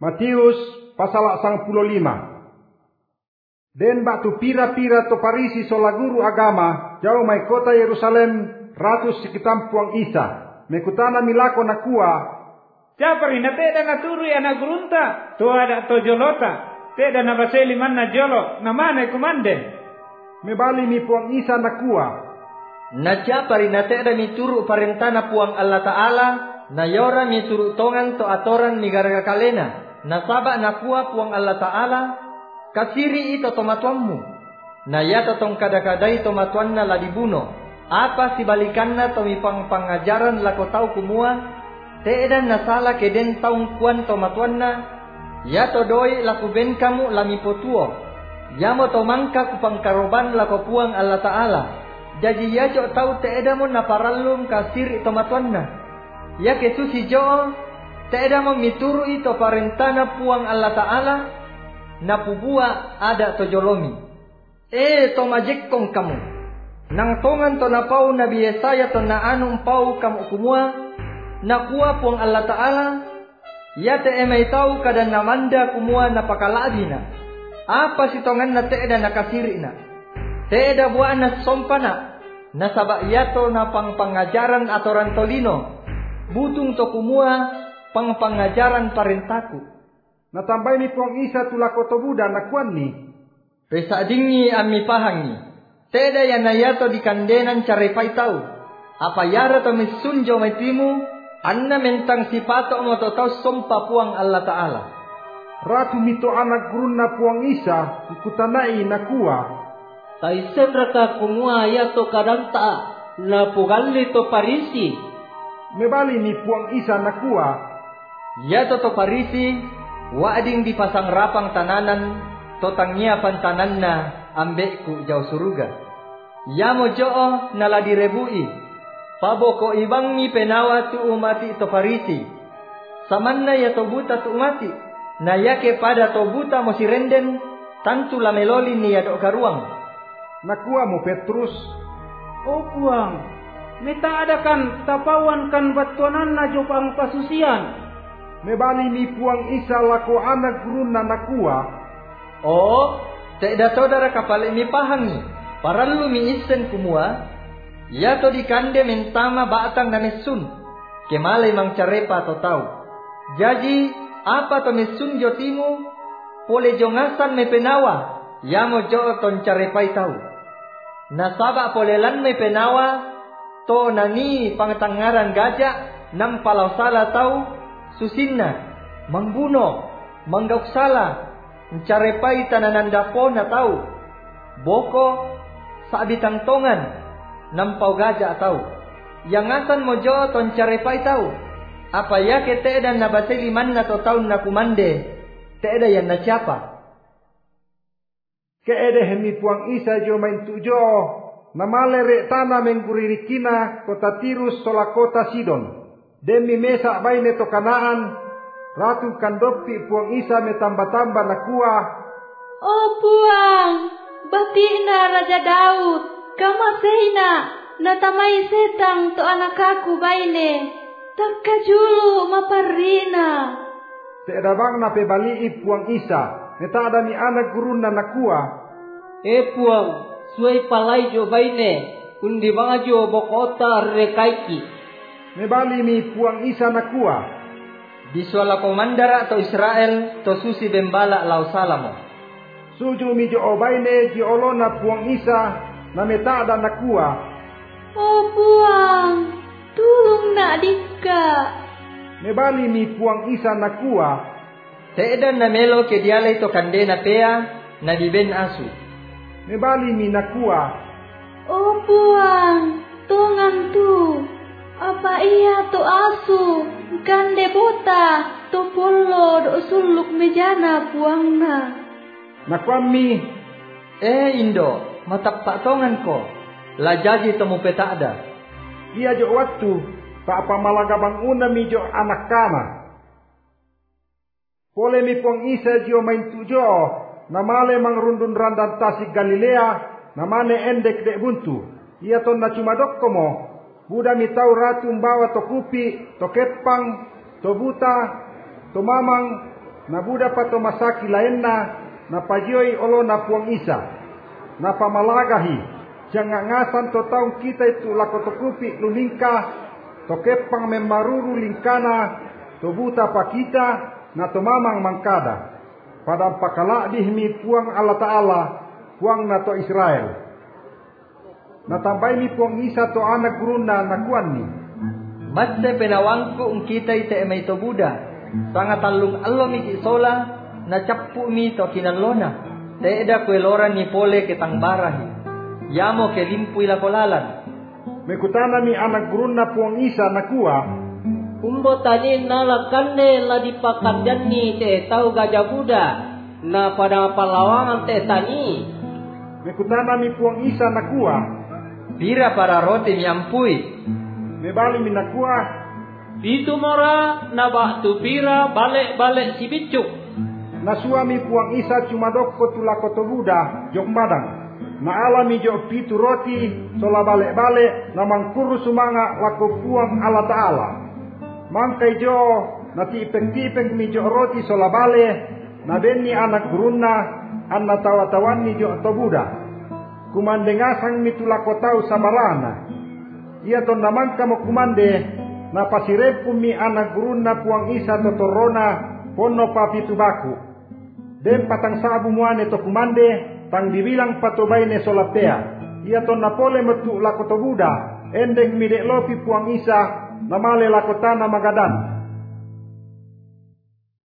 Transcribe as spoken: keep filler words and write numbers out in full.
Matius pasal sang puluh lima. Den batu pira-pira to Parisi sola guru agama jauh mai kota Yerusalem ratus sekitam puang Isa. Mekutana milako nakua. Japari na teda na turu ya na grunta to ada to jolota teda na baseli man na jolo na mana kumande. Mebali mi puang Isa nakua. Na japari na teda mi turu parentana puang Allah Ta'ala na yora mi turu tongan to atoran mi garaga kalena. Nasaba nakua puang Allah Ta'ala kasiri ito tomatuanmu. Na yata tong kadakadai tomatuan na ladibuno. Apa sibalikan na tomipang pangajaran lako tau kumua. Teedan nasala keden taung kuan tomatuan na. Yato doi laku ben kamu lamipotuo. Yamo tomangka kupang karoban lako puang Allah Ta'ala. Jadi yajo tau teedamo na parallum kasiri tomatuan na. Ya kesusi joo. Teedamo mituru ito parentana puang Allah Ta'ala. Napubua ada to jolomi. Eh to majekong kamu. Nang tongan to napau Nabi Yesaya to na anong pau kamu kumua. Nakuha puang Allah Ta'ala. Ya te emay tau kada namanda kumua napakalabi na. Apa si tongan na teeda nakasiri na. Teeda buwan na sompana. Nasaba yato na pang pangajaran atoran tolino. Butung to kumua pang pangajaran parentaku. Natambay ni puang Isa tulako to Buddha nakuan ni. Resa dingi ami pahangi. Teda yan na yato di kandenan carepay tau. Apa yara to misunjo may timu. Anna mentang sipato mo to tau sompa puang Allah Ta'ala. Ratu mito anak gurun na puang Isa. Ikutanai nakuha. Taisen raka kumua yato kadanta. Na pugali to Parisi. Mebali ni puang Isa nakuha. Yato to Parisi. Waading di pasang rapang tananan, totangnya pantanan na ambekku jauh suruga. Yamo joo naladirebui, paboko ibangi penawa tu umati to Parisi. Samanna ya tobuta tu umati, na yake pada tobuta mosirenden, tantu lameloli ni yadok karuang. Nakua mo Petrus. O puang, meta adakan tapawan kan batuanan na jopang pasusian. Mebali ni puang Isa lako anak gurun na nakua. Oh, tidak saudara kapal ini pahangi. Parallu mi isen kumua. Yato di kande mentama batang na mesun. Kemale mang carepa to tau. Jadi apa to mesun jotimu? Pole jongasan me penawa. Yamo jo ton carepai tau. Nasaba polelan me penawa. To nani pangtangaran gajak. Nang palau salah tau. Susinna, membunuh, menggauksala, mencarepai tananan dapo na tau. Boko, sabitang tongan, nampau gajah tau. Yang asan mojo ton carepai tau. Apa ya ke teeda na baseli man na to taun na kumande. Teeda yan na siapa. Keede hemi puang Isa jo main tujo. Namale re tana mengkuririkina kota Tirus sola kota Sidon. Demi mesa baine to Kanaan, ratu kandopi puang Isa metamba-tamba nakua. Oh puang, batina Raja Daud, kamasena, natamay setang to anakaku baine, takajulu maparina. Teeda bang na pebali puang Isa, neta ada mi anak gurun na nakua. Eh puang, suai palai jo baine, undi banga jo bokota rekaiki. Mebali mi puang Isa nakua. Di suala komandara atau Israel to susi bembala lau salamo. Suju mi jo obaine ji olona puang Isa na meta ada nakua. Oh puang, tulung nak dika. Mebali mi puang Isa nakua. Teedan na melo ke dialay to kandena pea na di ben asu. Mebali mi nakua. Oh puang, tongan tu. Apa iya to asu, kande bota, to polo do suluk mejana puangna. Nakwami. Eh Indo, matap tak tongan ko. Lajaji temu peta ada. Dia jo waktu, tak apa malaga bang una mi jo anak kana. Pole mi puang Isa jo main tujo, namale mang rundun randan tasik Galilea, namane endek dek buntu. Ia ton na cuma dokkomo. Buddha mi tau ratu mbawa to kupi, to kepang, to buta, to mamang, Na Buddha pato masaki laenna na pajioi olo na puang Isa. Na pamalagahi jangan ngasan to taung kita itu lakotokupi luningka to kepang memaruru lingkana to buta pakita na to mamang mangkada. Pada pakala dihmi puang Allah Ta'ala puang na to Israel. Na tambay mi puang Isa to anak guruna na kuan ni. Matse penawangku ung kita ite emay to Buddha. Sangat talung allo mi kisola na cappu mi to kinalona. Teeda kuelora ni pole ketang barahi. Yamo ke limpu ila kolalan. Mekutana mi anak guruna puang Isa na kuwa. Umbo tani nala kande la dipakadyan ni te tau gajah Buddha na pada palawangan te tani. Mekutana mi puang Isa na kuwa. Pira para roti mi ampui. Mebali mi na kuwa. Itu mora na baktu pira balik-balik si bicuk. Na suami puang Isa cuma dokko tulako to Buddha jok madang. Na alami jok pitu roti sola balik-balik na mangkuru sumanga lako puang Allah Ta'ala. Mangkai jo na tipeng-tipeng mi jok roti sola balik na benni anak guruna anna tawa-tawan ni jok to Buddha. Kumande ngasang mi tulako tau samarana. Ia to namang kamo kumande na pasirepu mi anak guruna puang Isa to torona pono papi tubaku. Den patang sabu muane to kumande tang dibilang patobaine solapea. Ia to napole metu lako to Buddha endeng mi dek lopi puang Isa namale lako tanah magadan.